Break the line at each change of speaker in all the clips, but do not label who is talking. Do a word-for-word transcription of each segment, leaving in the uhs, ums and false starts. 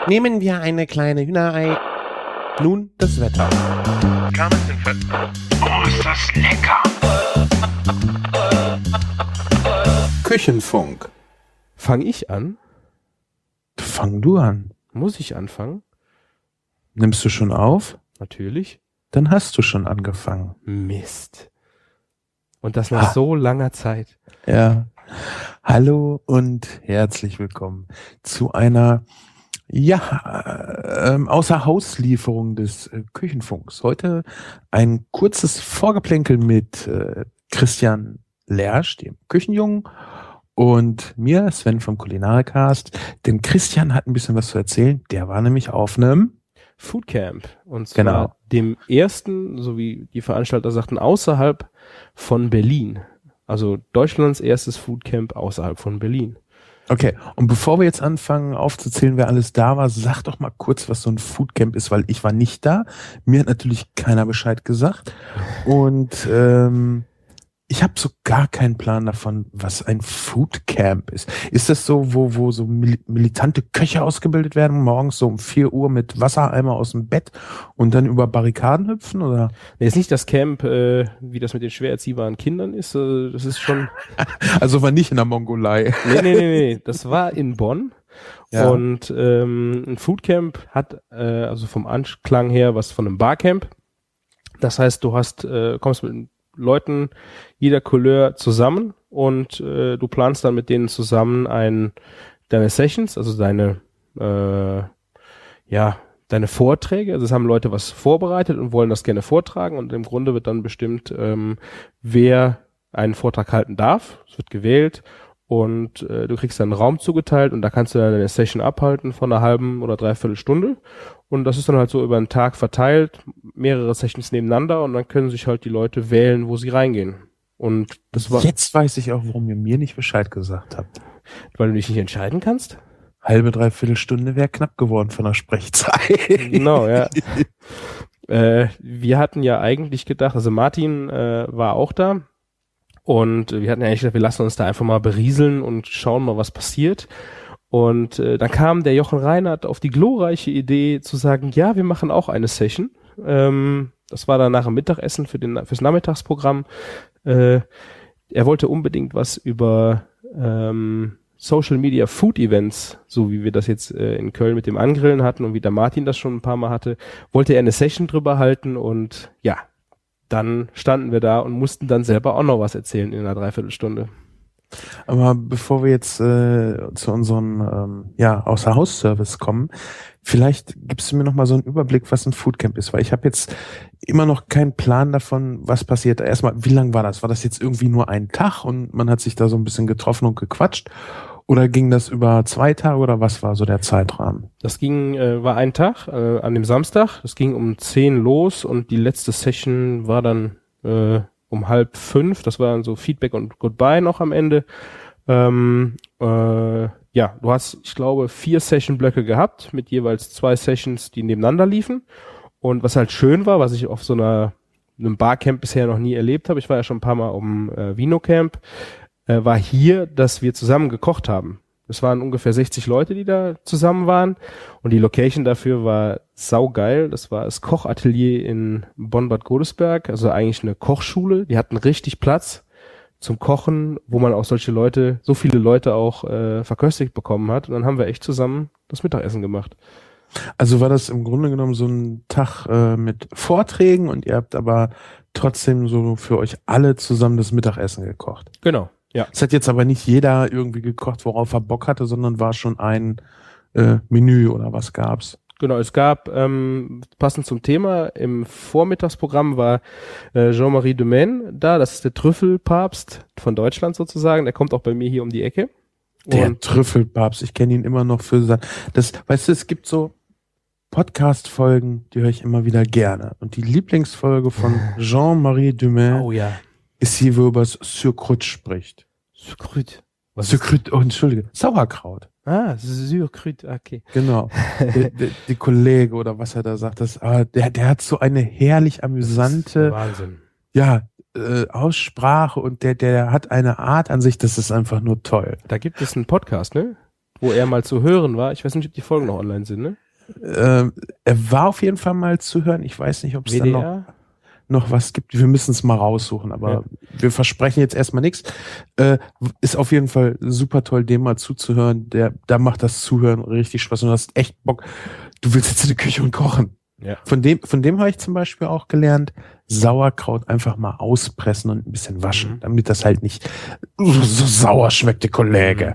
Nehmen wir eine kleine Hühnerei. Nun das Wetter.
Oh, ist das lecker!
Küchenfunk.
Fang ich an?
Fang du an.
Muss ich anfangen?
Nimmst du schon auf?
Natürlich.
Dann hast du schon angefangen.
Mist. Und das nach
Ah.
so langer Zeit.
Ja. Hallo und herzlich willkommen zu einer ja, ähm, Außer-Haus-Lieferung des äh, Küchenfunks. Heute ein kurzes Vorgeplänkel mit äh, Christian Lersch, dem Küchenjungen, und mir, Sven vom Kulinarikast. Denn Christian hat ein bisschen was zu erzählen. Der war nämlich auf einem
Foodcamp. Und zwar
Genau.
dem ersten, so wie die Veranstalter sagten, außerhalb von Berlin. Also Deutschlands erstes Foodcamp außerhalb von Berlin.
Okay, und bevor wir jetzt anfangen aufzuzählen, wer alles da war, sag doch mal kurz, was so ein Foodcamp ist, weil ich war nicht da. Mir hat natürlich keiner Bescheid gesagt. Und ähm, ich habe so gar keinen Plan davon, was ein Foodcamp ist. Ist das so, wo wo so mil- militante Köche ausgebildet werden, morgens so um vier Uhr mit Wassereimer aus dem Bett und dann über Barrikaden hüpfen, oder?
Nee, ist nicht das Camp, äh, wie das mit den schwer erziehbaren Kindern ist. Äh, das ist schon...
Also war nicht in der Mongolei.
Nee, nee, nee, nee. Das war in Bonn.
Ja.
Und ähm, ein Foodcamp hat äh, also vom Anklang her was von einem Barcamp. Das heißt, du hast äh, kommst mit Leuten jeder Couleur zusammen und äh, du planst dann mit denen zusammen ein deine Sessions, also deine äh, ja deine Vorträge. Also es haben Leute was vorbereitet und wollen das gerne vortragen, und im Grunde wird dann bestimmt, ähm, wer einen Vortrag halten darf. Es wird gewählt. Und äh, du kriegst dann einen Raum zugeteilt, und da kannst du dann deine Session abhalten von einer halben oder dreiviertel Stunde. Und das ist dann halt so über einen Tag verteilt, mehrere Sessions nebeneinander, und dann können sich halt die Leute wählen, wo sie reingehen. Und das war,
Jetzt weiß ich auch, warum ihr mir nicht Bescheid gesagt habt.
weil du dich nicht entscheiden kannst?
Halbe, dreiviertel Stunde wäre knapp geworden von der Sprechzeit.
Genau, ja. äh, wir hatten ja eigentlich gedacht, also Martin äh, war auch da. Und wir hatten ja eigentlich gedacht, wir lassen uns da einfach mal berieseln und schauen mal, was passiert. Und äh, dann kam der Jochen Reinhardt auf die glorreiche Idee zu sagen, ja, wir machen auch eine Session. Ähm, das war dann nach dem Mittagessen für den, fürs Nachmittagsprogramm. Äh, er wollte unbedingt was über ähm, Social Media Food Events, so wie wir das jetzt äh, in Köln mit dem Angrillen hatten und wie der Martin das schon ein paar Mal hatte, wollte er eine Session drüber halten, und ja, dann standen wir da und mussten dann selber auch noch was erzählen in einer Dreiviertelstunde.
Aber bevor wir jetzt äh, zu unserem ähm, ja, Außer-Haus-Service kommen, vielleicht gibst du mir noch mal so einen Überblick, was ein Foodcamp ist, weil ich habe jetzt immer noch keinen Plan davon, was passiert. Erstmal, wie lang war das? War das jetzt irgendwie nur ein Tag und man hat sich da so ein bisschen getroffen und gequatscht? Oder ging das über zwei Tage, oder was war so der Zeitrahmen?
Das ging, äh, war ein Tag, äh, an dem Samstag. Das ging um zehn los, und die letzte Session war dann äh, um halb fünf. Das war dann so Feedback und Goodbye noch am Ende. Ähm, äh, ja, du hast, ich glaube, vier Session-Blöcke gehabt mit jeweils zwei Sessions, die nebeneinander liefen. Und was halt schön war, was ich auf so einer einem Barcamp bisher noch nie erlebt habe, ich war ja schon ein paar Mal um äh, Vino-Camp, äh, war hier, dass wir zusammen gekocht haben. Es waren ungefähr sechzig Leute, die da zusammen waren, und die Location dafür war saugeil. Das war das Kochatelier in Bonn-Bad Godesberg, also eigentlich eine Kochschule. Die hatten richtig Platz zum Kochen, wo man auch solche Leute, so viele Leute auch äh, verköstigt bekommen hat. Und dann haben wir echt zusammen das Mittagessen gemacht.
Also war das im Grunde genommen so ein Tag äh, mit Vorträgen, und ihr habt aber trotzdem so für euch alle zusammen das Mittagessen gekocht.
Genau, ja.
Es hat jetzt aber nicht jeder irgendwie gekocht, worauf er Bock hatte, sondern war schon ein äh, Menü, oder was gab's?
Genau, es gab, ähm, passend zum Thema, im Vormittagsprogramm war äh, Jean-Marie Dumaine da, das ist der Trüffelpapst von Deutschland sozusagen, der kommt auch bei mir hier um die Ecke.
Der
Und
Trüffelpapst, ich kenne ihn immer noch für sein, das, weißt du, es gibt so Podcast-Folgen, die höre ich immer wieder gerne. Und die Lieblingsfolge von Jean-Marie Dumaine
oh ja,
ist die, wo er über das Sucrut spricht.
Sucrut. Was ist
Sucrut, oh, entschuldige, Sauerkraut.
Ah, Sucrut, okay.
Genau. der, der, der Kollege, oder was er da sagt, das, ah, der, der hat so eine herrlich amüsante,
Wahnsinn.
ja, äh, Aussprache, und der, der hat eine Art an sich, das ist einfach nur toll.
Da gibt es einen Podcast, ne? wo er mal zu hören war. Ich weiß nicht, ob die Folgen noch online sind, ne?
Äh, er war auf jeden Fall mal zu hören. Ich weiß nicht, ob es dann noch, noch was gibt. Wir müssen es mal raussuchen, aber ja. wir versprechen jetzt erstmal nichts. Äh, ist auf jeden Fall super toll, dem mal zuzuhören. Der, da macht das Zuhören richtig Spaß und du hast echt Bock. Du willst jetzt in die Küche und kochen.
Ja.
Von dem, von dem habe ich zum Beispiel auch gelernt, Sauerkraut einfach mal auspressen und ein bisschen waschen, mhm. damit das halt nicht so, so sauer schmeckt, der Kollege.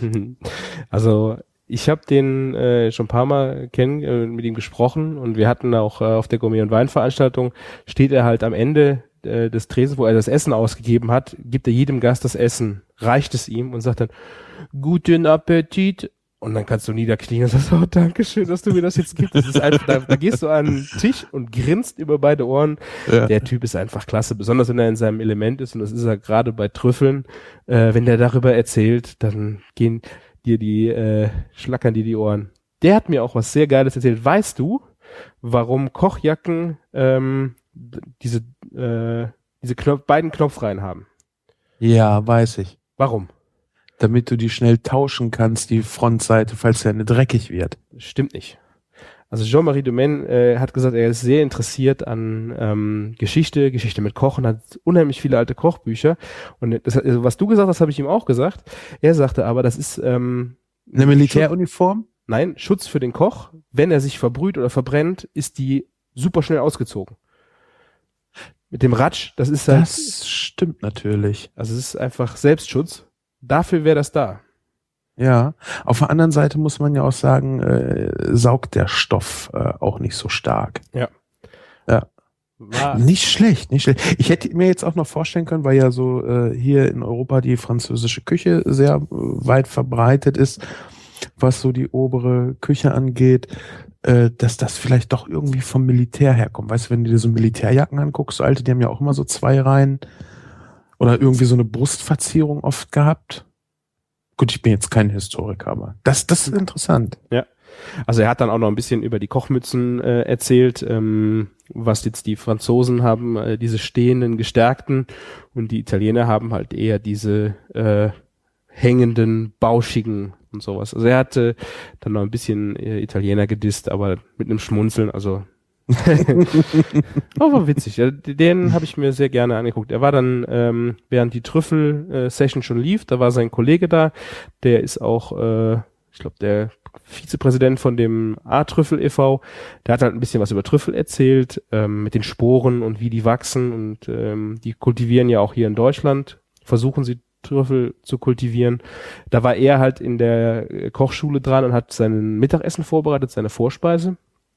Also ich habe den äh, schon ein paar Mal kennen, äh, mit ihm gesprochen und wir hatten auch äh, auf der Gourmet- und Weinveranstaltung, steht er halt am Ende äh, des Tresens, wo er das Essen ausgegeben hat, gibt er jedem Gast das Essen, reicht es ihm und sagt dann, guten Appetit. Und dann kannst du niederknien und sagst, oh, danke schön, dass du mir das jetzt gibst. Das ist einfach, da, da gehst du an den Tisch und grinst über beide Ohren. Ja. Der Typ ist einfach klasse, besonders wenn er in seinem Element ist. Und das ist er gerade bei Trüffeln. Äh, wenn der darüber erzählt, dann gehen dir die, äh, schlackern dir die Ohren. Der hat mir auch was sehr Geiles erzählt. Weißt du, warum Kochjacken ähm, diese, äh, diese Knopf, beiden Knopfreihen haben?
Ja, weiß ich.
Warum?
Damit du die schnell tauschen kannst, die Frontseite, falls der eine dreckig wird.
Stimmt nicht. Also Jean-Marie Domaine äh, hat gesagt, er ist sehr interessiert an ähm, Geschichte, Geschichte mit Kochen, hat unheimlich viele alte Kochbücher. Und das, also was du gesagt hast, habe ich ihm auch gesagt. Er sagte aber, das ist ähm,
eine Militäruniform?
Schutz, nein, Schutz für den Koch. Wenn er sich verbrüht oder verbrennt, ist die super schnell ausgezogen. Mit dem Ratsch, das ist halt...
Das stimmt natürlich.
Also es ist einfach Selbstschutz. Dafür wäre das da.
Ja, auf der anderen Seite muss man ja auch sagen, äh, saugt der Stoff äh, auch nicht so stark.
Ja.
Ja. War nicht schlecht, nicht schlecht. Ich hätte mir jetzt auch noch vorstellen können, weil ja so äh, hier in Europa die französische Küche sehr äh, weit verbreitet ist, was so die obere Küche angeht, äh, dass das vielleicht doch irgendwie vom Militär herkommt. Weißt du, wenn du dir so Militärjacken anguckst, so alte, die haben ja auch immer so zwei Reihen. Oder irgendwie so eine Brustverzierung oft gehabt. Gut, ich bin jetzt kein Historiker, aber das, das ist interessant.
Ja, also er hat dann auch noch ein bisschen über die Kochmützen äh, erzählt, ähm, was jetzt die Franzosen haben, äh, diese stehenden, gestärkten und die Italiener haben halt eher diese äh, hängenden, bauschigen und sowas. Also er hatte dann noch ein bisschen äh, Italiener gedisst, aber mit einem Schmunzeln, also oh, war witzig. Den habe ich mir sehr gerne angeguckt. Er war dann, ähm, während die Trüffel-Session schon lief, da war sein Kollege da, der ist auch, äh, ich glaube, der Vizepräsident von dem A-Trüffel e V, der hat halt ein bisschen was über Trüffel erzählt, ähm, mit den Sporen und wie die wachsen und ähm, die kultivieren ja auch hier in Deutschland, versuchen sie Trüffel zu kultivieren. Da war er halt in der Kochschule dran und hat sein Mittagessen vorbereitet, seine Vorspeise.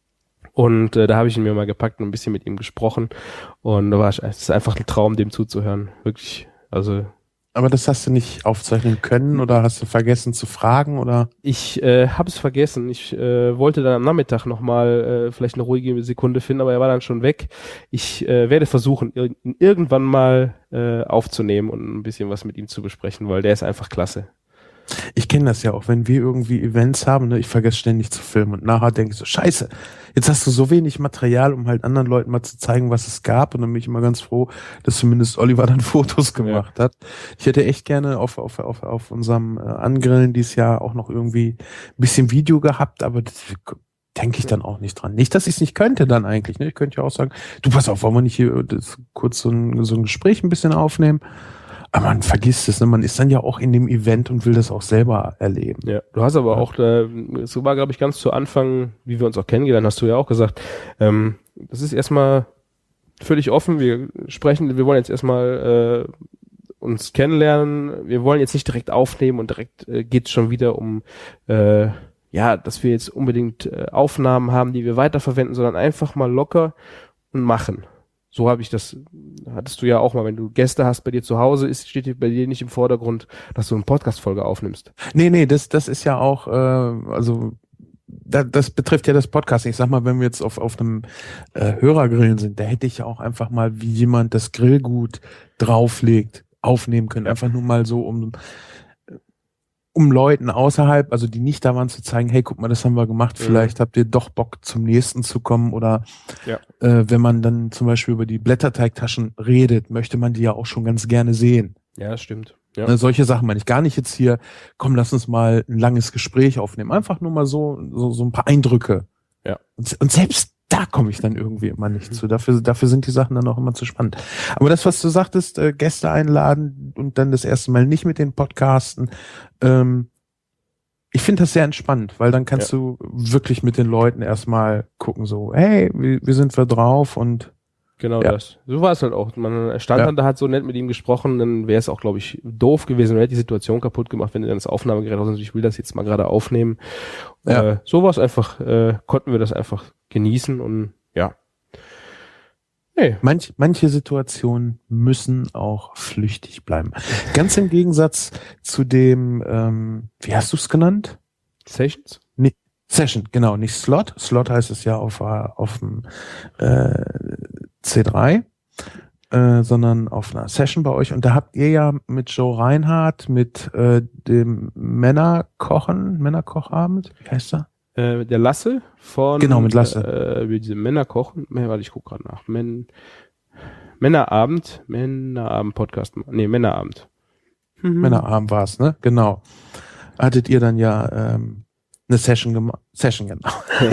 Und äh, da habe ich ihn mir mal gepackt und ein bisschen mit ihm gesprochen. Und da war es ist einfach ein Traum, dem zuzuhören. Wirklich. Also.
Aber das hast du nicht aufzeichnen können oder hast du vergessen zu fragen oder?
Ich äh, habe es vergessen. Ich äh, wollte dann am Nachmittag nochmal äh, vielleicht eine ruhige Sekunde finden, aber er war dann schon weg. Ich äh, werde versuchen, ir- irgendwann mal äh, aufzunehmen und ein bisschen was mit ihm zu besprechen, weil der ist einfach klasse.
Ich kenne das ja auch, wenn wir irgendwie Events haben, ne, ich vergesse ständig zu filmen und nachher denke ich so, scheiße, jetzt hast du so wenig Material, um halt anderen Leuten mal zu zeigen, was es gab und dann bin ich immer ganz froh, dass zumindest Oliver dann Fotos gemacht ja. hat. Ich hätte echt gerne auf auf auf, auf unserem äh, Angrillen dieses Jahr auch noch irgendwie ein bisschen Video gehabt, aber das denke ich dann auch nicht dran. Nicht, dass ich es nicht könnte dann eigentlich, ne? Ich könnte ja auch sagen, du pass auf, wollen wir nicht hier das, kurz so ein, so ein Gespräch ein bisschen aufnehmen? Aber man vergisst es, ne? Man ist dann ja auch in dem Event und will das auch selber erleben.
Ja, du hast aber auch, äh, so war glaube ich ganz zu Anfang, wie wir uns auch kennengelernt, hast du ja auch gesagt, ähm, das ist erstmal völlig offen, wir sprechen, wir wollen jetzt erstmal äh, uns kennenlernen, wir wollen jetzt nicht direkt aufnehmen und direkt äh, geht es schon wieder um, äh, ja, dass wir jetzt unbedingt äh, Aufnahmen haben, die wir weiterverwenden, sondern einfach mal locker und machen. So habe ich das, hattest du ja auch mal, wenn du Gäste hast bei dir zu Hause, ist, steht bei dir nicht im Vordergrund, dass du eine Podcast-Folge aufnimmst.
Nee, nee, das, das ist ja auch, äh, also da, das betrifft ja das Podcasting. Ich sag mal, wenn wir jetzt auf, auf einem äh, Hörergrillen sind, da hätte ich ja auch einfach mal, wie jemand das Grillgut drauflegt, aufnehmen können. Einfach nur mal so, um um Leuten außerhalb, also die nicht da waren, zu zeigen, hey, guck mal, das haben wir gemacht, mhm. Vielleicht habt ihr doch Bock zum nächsten zu kommen oder ja. äh, wenn man dann zum Beispiel über die Blätterteigtaschen redet, möchte man die ja auch schon ganz gerne sehen.
Ja, das stimmt.
Ja. Ne, solche Sachen meine ich gar nicht jetzt hier, komm, lass uns mal ein langes Gespräch aufnehmen. Einfach nur mal so, so, so ein paar Eindrücke.
Ja.
Und, und selbst da komme ich dann irgendwie immer nicht mhm. zu. Dafür, dafür sind die Sachen dann auch immer zu spannend. Aber das, was du sagtest, äh, Gäste einladen und dann das erste Mal nicht mit den Podcasten, ähm, ich finde das sehr entspannt, weil dann kannst ja. du wirklich mit den Leuten erstmal gucken, so, hey, wie, wie sind wir drauf und
Genau
ja.
das. So war es halt auch. Man stand
ja.
dann da, hat so nett mit ihm gesprochen, dann wäre es auch, glaube ich, doof gewesen, man hätte die Situation kaputt gemacht, wenn er dann das Aufnahmegerät aus, ich will das jetzt mal gerade aufnehmen.
Ja.
Äh, so war es einfach, äh, konnten wir das einfach genießen und ja.
Hey. Manch, manche Situationen müssen auch flüchtig bleiben. Ganz im Gegensatz zu dem, ähm, wie hast du es genannt?
Sessions?
Nee, Session, genau, nicht Slot. Slot heißt es ja auf, auf dem äh, C drei, äh, sondern auf einer Session bei euch. Und da habt ihr ja mit Joe Reinhardt, mit äh, dem Männerkochen, Männerkochabend, wie heißt er?
Äh, der Lasse von
genau, mit Lasse.
Äh, wie diese Männerkochen, warte, ich guck gerade nach. Män Männerabend, Männerabend-Podcast, nee, Männerabend.
Mhm. Männerabend war es, ne? Genau. Hattet ihr dann ja ähm, eine Session gemacht. Session, genau.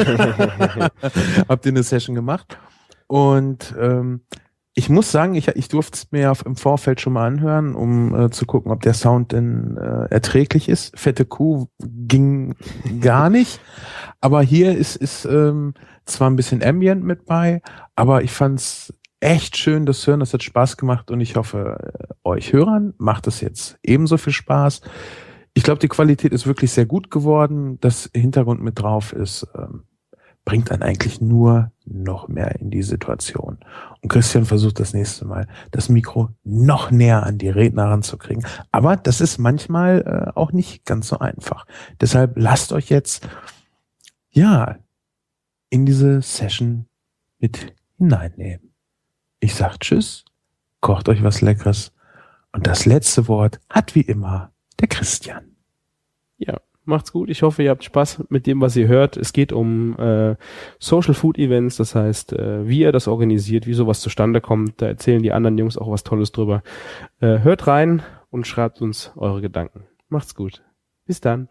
Habt ihr eine Session gemacht? Und ähm, ich muss sagen, ich, ich durfte es mir im Vorfeld schon mal anhören, um äh, zu gucken, ob der Sound denn äh, erträglich ist. Fette Kuh ging gar nicht. Aber hier ist, ist ähm, zwar ein bisschen Ambient mit bei, aber ich fand's echt schön, das Hören. Das hat Spaß gemacht und ich hoffe, euch Hörern macht es jetzt ebenso viel Spaß. Ich glaube, die Qualität ist wirklich sehr gut geworden. Das Hintergrund mit drauf ist, ähm, bringt einen eigentlich nur noch mehr in die Situation. Und Christian versucht das nächste Mal, das Mikro noch näher an die Redner ranzukriegen. Aber das ist manchmal äh, auch nicht ganz so einfach. Deshalb lasst euch jetzt, ja, in diese Session mit hineinnehmen. Ich sag Tschüss, kocht euch was Leckeres. Und das letzte Wort hat wie immer der Christian.
Ja. Macht's gut. Ich hoffe, ihr habt Spaß mit dem, was ihr hört. Es geht um äh, Social Food Events, das heißt, äh, wie ihr das organisiert, wie sowas zustande kommt. Da erzählen die anderen Jungs auch was Tolles drüber. Äh, hört rein und schreibt uns eure Gedanken. Macht's gut. Bis dann.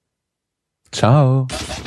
Ciao.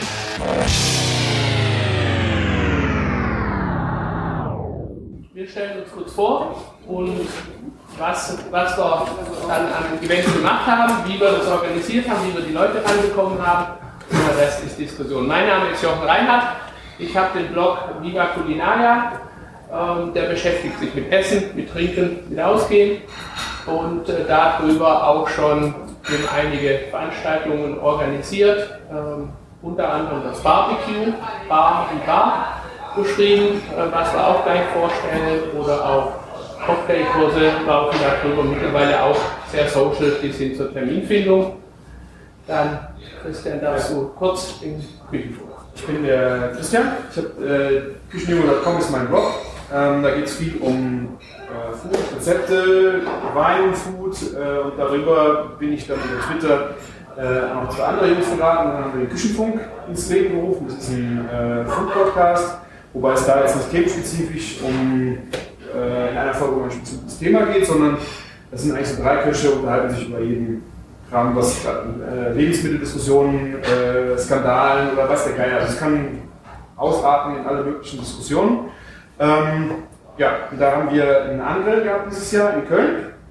Wir stellen uns kurz vor und was, was wir dann an Events gemacht haben, wie wir das organisiert haben, wie wir die Leute rangekommen haben. Und der Rest ist Diskussion. Mein Name ist Jochen Reinhardt. Ich habe den Blog Viva Culinaria. Ähm, der beschäftigt sich mit Essen, mit Trinken, mit Ausgehen. Und äh, darüber auch schon einige Veranstaltungen organisiert. Ähm, unter anderem das Barbecue, Bar und Bar beschrieben, äh, was wir auch gleich vorstellen. Oder auch Cocktailkurse laufen darüber, mittlerweile auch sehr social bis hin zur Terminfindung. Dann, Christian, darfst du kurz den Küchenfunk.
Ich bin der Christian, ich habe äh, küchenjunge punkt com ist mein Blog. Ähm, da geht es viel um äh, Food, Rezepte, Wein und Food äh, und darüber bin ich dann über Twitter äh, noch zwei andere Jungs verraten. Dann haben wir den Küchenfunk ins Leben gerufen. Das ist ein äh, Food-Podcast, wobei es da jetzt nicht themenspezifisch um in einer Folge um ein bestimmtes Thema geht, sondern das sind eigentlich so drei Köche, unterhalten sich über jeden Kram, was äh, Lebensmitteldiskussionen, äh, Skandalen oder was der Geier. Also es kann ausarten in alle möglichen Diskussionen. Ähm, ja, und da haben wir einen Angriff gehabt dieses Jahr in Köln.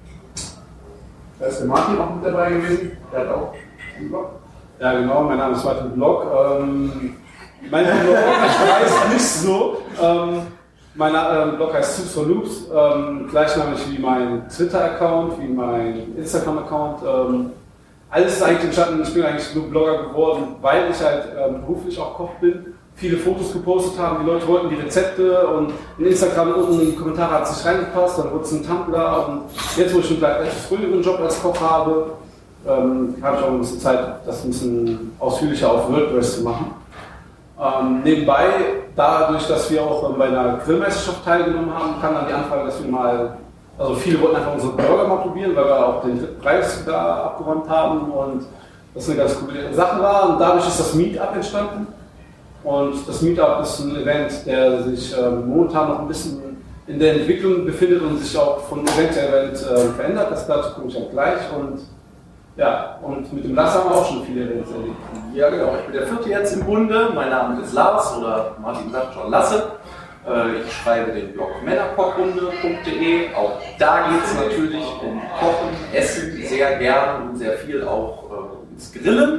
Da ist der Martin auch mit dabei gewesen. Der hat auch einen Blog.
Ja genau, mein Name ist Martin Blog. Ähm, mein Blog heißt nicht so. Ähm, Mein äh, Blog heißt Soups for Loops, ähm, gleichnamig wie mein Twitter-Account, wie mein Instagram-Account. Ähm, alles ist eigentlich entstanden, ich bin eigentlich nur Blogger geworden, weil ich halt ähm, beruflich auch Koch bin, viele Fotos gepostet habe, die Leute wollten die Rezepte und in Instagram unten in die Kommentare hat es nicht reingepasst, dann wurde es ein Tumblr und jetzt, wo ich einen etwas früheren Job als Koch habe, ähm, habe ich auch ein bisschen Zeit, das ein bisschen ausführlicher auf WordPress zu machen. Ähm, nebenbei, dadurch, dass wir auch ähm, bei einer Grillmeisterschaft teilgenommen haben, kam dann die Anfrage, dass wir mal, also viele wollten einfach unsere Burger mal probieren, weil wir auch den Preis da abgeräumt haben und das eine ganz coole Sache war. Und dadurch ist das Meetup entstanden. Und das Meetup ist ein Event, der sich ähm, momentan noch ein bisschen in der Entwicklung befindet und sich auch von Event zu Event äh, verändert. Das dazu komme ich auch gleich. Und ja, und mit dem Lasse haben wir auch schon viele Events erlebt.
Ja, genau. Ich bin der vierte jetzt im Bunde. Mein Name ist Lars oder Martin sagt schon Lasse. Ich schreibe den Blog männerkochbunde punkt de. Auch da geht es natürlich um Kochen, Essen, sehr gern und sehr viel auch äh, ins Grillen.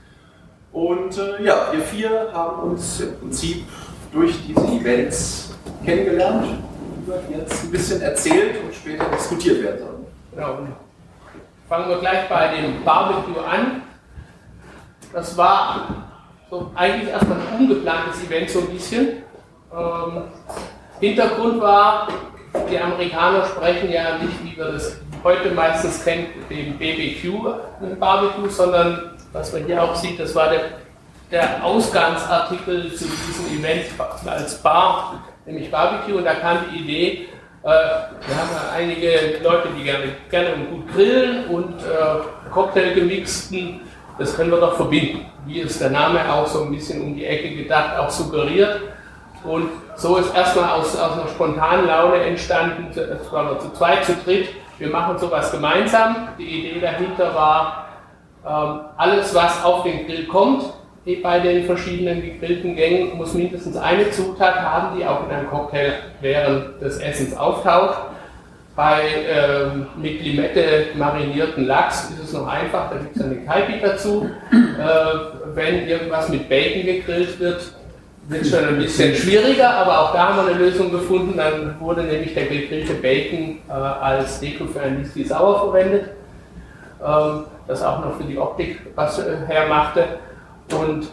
Und äh, ja, wir vier haben uns im Prinzip durch diese Events kennengelernt, die jetzt ein bisschen erzählt und später diskutiert werden sollen.
Genau. Fangen wir gleich bei dem Barbecue an. Das war so eigentlich erstmal ein ungeplantes Event so ein bisschen. Ähm, Hintergrund war, die Amerikaner sprechen ja nicht, wie wir das heute meistens kennen, dem B B Q im Barbecue, sondern was man hier auch sieht, das war der, der Ausgangsartikel zu diesem Event als Bar, nämlich Barbecue, und da kam die Idee, äh, wir haben ja einige Leute, die gerne, gerne und gut grillen und äh, Cocktail gemixten, das können wir doch verbinden, wie es der Name auch so ein bisschen um die Ecke gedacht auch suggeriert. Und so ist erstmal aus, aus einer spontanen Laune entstanden, es waren wir zu zweit, zu dritt, wir machen sowas gemeinsam. Die Idee dahinter war, ähm, alles was auf den Grill kommt, bei den verschiedenen gegrillten Gängen, muss mindestens eine Zutat haben, die auch in einem Cocktail während des Essens auftaucht. Bei ähm, mit Limette marinierten Lachs ist es noch einfach, da gibt es eine Kaipi dazu. Äh, wenn irgendwas mit Bacon gegrillt wird, wird es schon ein bisschen schwieriger, aber auch da haben wir eine Lösung gefunden. Dann wurde nämlich der gegrillte Bacon äh, als Deko für ein Whisky Sour verwendet, ähm, das auch noch für die Optik was äh, hermachte. Und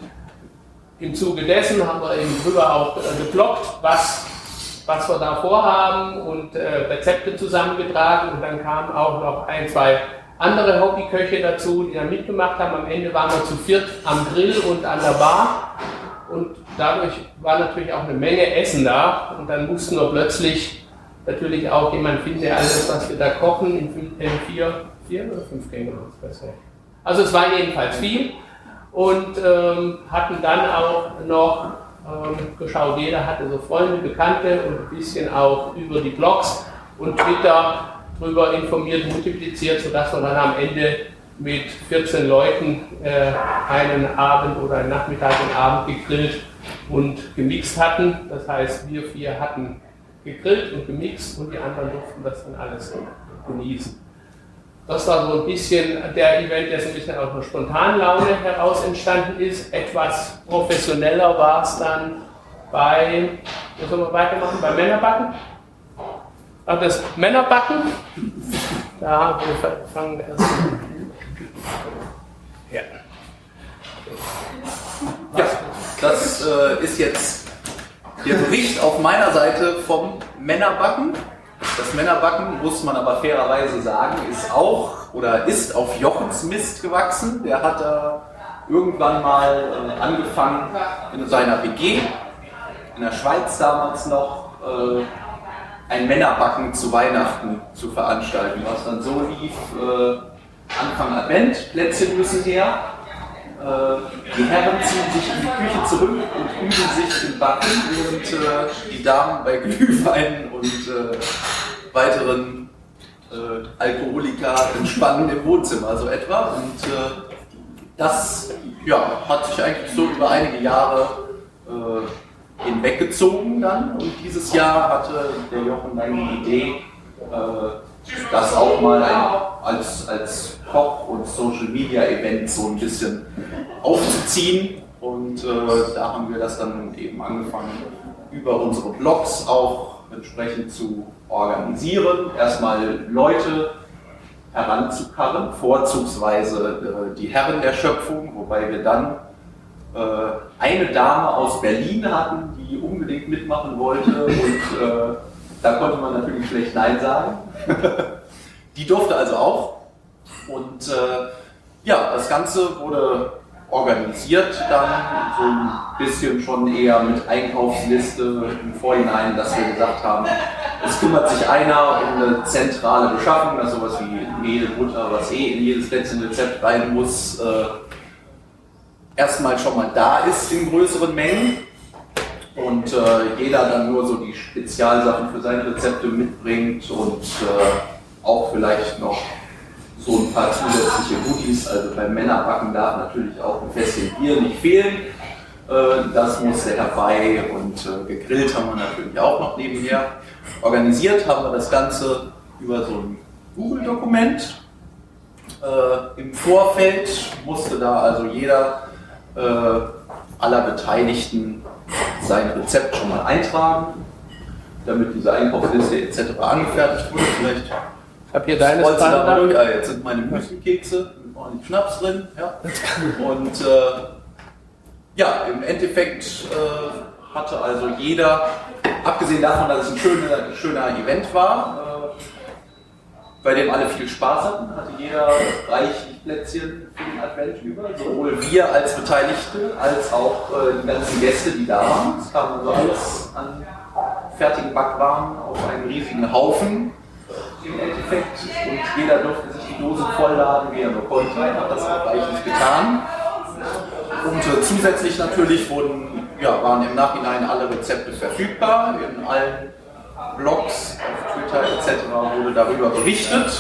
im Zuge dessen haben wir eben drüber auch äh, geblockt, was, was wir da vorhaben und äh, Rezepte zusammengetragen. Und dann kamen auch noch ein, zwei andere Hobbyköche dazu, die da mitgemacht haben. Am Ende waren wir zu viert am Grill und an der Bar. Und dadurch war natürlich auch eine Menge Essen da. Und dann mussten wir plötzlich natürlich auch jemand finden, der alles, was wir da kochen, in, in vier, vier oder fünf Gängen. Also es war jedenfalls viel. Und ähm, hatten dann auch noch ähm, geschaut, jeder hatte so Freunde, Bekannte und ein bisschen auch über die Blogs und Twitter darüber informiert, multipliziert, sodass wir dann am Ende mit vierzehn Leuten äh, einen Abend oder einen Nachmittag und Abend gegrillt und gemixt hatten. Das heißt, wir vier hatten gegrillt und gemixt und die anderen durften das dann alles genießen. Das war so ein bisschen der Event, der so ein bisschen aus einer spontanen Laune heraus entstanden ist. Etwas professioneller war es dann bei, wo sollen wir weitermachen, bei Männerbacken. Ach, das Männerbacken, da wir fangen wir erst an. Ja.
Ja, das äh, ist jetzt der Bericht auf meiner Seite vom Männerbacken. Das Männerbacken, muss man aber fairerweise sagen, ist auch oder ist auf Jochens Mist gewachsen. Der hat da irgendwann mal äh, angefangen in seiner W G, in der Schweiz damals noch, äh, ein Männerbacken zu Weihnachten zu veranstalten, was dann so lief, äh, Anfang Advent, Plätzchen müssen her, äh, die Herren ziehen sich in die Küche zurück und üben sich im Backen, während äh, die Damen bei Glühwein und äh, weiteren äh, Alkoholika entspannen im Wohnzimmer, so etwa. Und äh, das ja, hat sich eigentlich so über einige Jahre äh, hinweggezogen dann. Und dieses Jahr hatte der Jochen dann die Idee, äh, das auch mal ein, als, als Koch- und Social-Media-Event so ein bisschen aufzuziehen. Und äh, da haben wir das dann eben angefangen, über unsere Blogs auch entsprechend zu organisieren. Erstmal Leute heranzukarren, vorzugsweise äh, die Herren der Schöpfung, wobei wir dann äh, eine Dame aus Berlin hatten, die unbedingt mitmachen wollte, und äh, da konnte man natürlich schlecht Nein sagen. Die durfte also auch. Und äh, ja, das Ganze wurde organisiert dann so ein bisschen schon eher mit Einkaufsliste im Vorhinein, dass wir gesagt haben, es kümmert sich einer um eine zentrale Beschaffung, also sowas wie Mehl, Butter, was eh in jedes Plätzchenrezept rein muss, äh, erstmal schon mal da ist in größeren Mengen. und äh, jeder dann nur so die Spezialsachen für seine Rezepte mitbringt und äh, auch vielleicht noch so ein paar zusätzliche Goodies. Also beim Männerbacken darf natürlich auch ein Fässchen Bier nicht fehlen. Äh, das musste herbei und äh, gegrillt haben wir natürlich auch noch nebenher. Organisiert haben wir das Ganze über so ein Google-Dokument. Äh, Im Vorfeld musste da also jeder äh, aller Beteiligten sein Rezept schon mal eintragen, damit diese Einkaufsliste et cetera angefertigt wurde. Vielleicht
Ich habe hier deine
Holz da
Spannung.
durch. Ah, jetzt sind meine Müsli-Kekse mit ordentlich Schnaps drin. Ja. Und äh, ja, im Endeffekt äh, hatte also jeder, abgesehen davon, dass es ein schöner, schöner Event war, äh, bei dem alle viel Spaß hatten, hatte jeder reichlich Plätzchen für den Advent über. Sowohl wir als Beteiligte, als auch äh, die ganzen Gäste, die da waren. Es kam also alles an fertigen Backwaren auf einen riesigen Haufen im Endeffekt. Und jeder durfte sich die Dose vollladen, wie er nur konnte. Hat das auch reichlich getan. Und äh, zusätzlich natürlich wurden, ja, waren im Nachhinein alle Rezepte verfügbar. In allen Blogs, auf Twitter et cetera wurde darüber berichtet. Und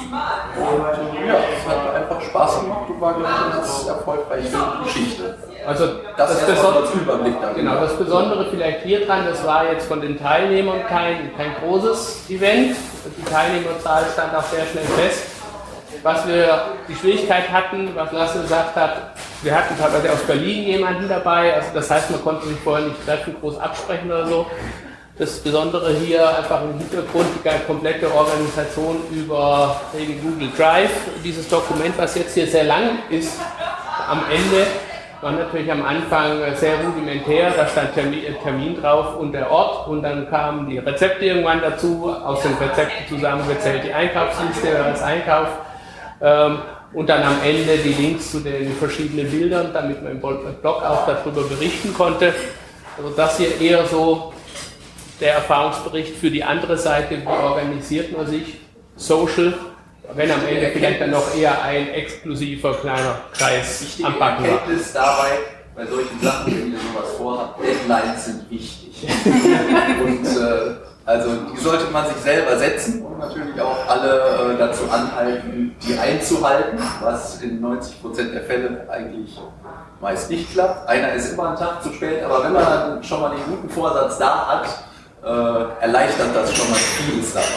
äh, ja, es hat einfach Spaß gemacht und war, glaube ich, eine ganz erfolgreiche Geschichte.
Also
Das,
das,
das erstmal
Beson
als Überblick darüber.
genau, das Besondere vielleicht hier dran, das war jetzt von den Teilnehmern kein, kein großes Event. Die Teilnehmerzahl stand auch sehr schnell fest. Was wir die Schwierigkeit hatten, was Lasse gesagt hat, wir hatten teilweise aus Berlin jemanden dabei, also das heißt, man konnte sich vorher nicht treffen, groß absprechen oder so. Das Besondere hier einfach im Hintergrund, die komplette Organisation über den Google Drive. Dieses Dokument, was jetzt hier sehr lang ist, am Ende war natürlich am Anfang sehr rudimentär, da stand Termin, Termin drauf und der Ort und dann kamen die Rezepte irgendwann dazu, aus den Rezepten zusammengezählt die Einkaufsliste, wer was einkauft ähm, und dann am Ende die Links zu den verschiedenen Bildern, damit man im Blog auch darüber berichten konnte. Also das hier eher so der Erfahrungsbericht für die andere Seite, wie organisiert man sich, Social, wenn am Ende vielleicht dann noch eher ein exklusiver kleiner Kreis
Wichtige
am Backen war.
Erkenntnis dabei, bei solchen Sachen, wenn ihr sowas vorhabt, Deadlines sind wichtig. Und äh, also die sollte man sich selber setzen und natürlich auch alle äh, dazu anhalten, die einzuhalten, was in neunzig Prozent der Fälle eigentlich meist nicht klappt. Einer ist immer einen Tag zu spät, aber wenn man dann schon mal den guten Vorsatz da hat, äh, erleichtert das schon mal vieles dabei.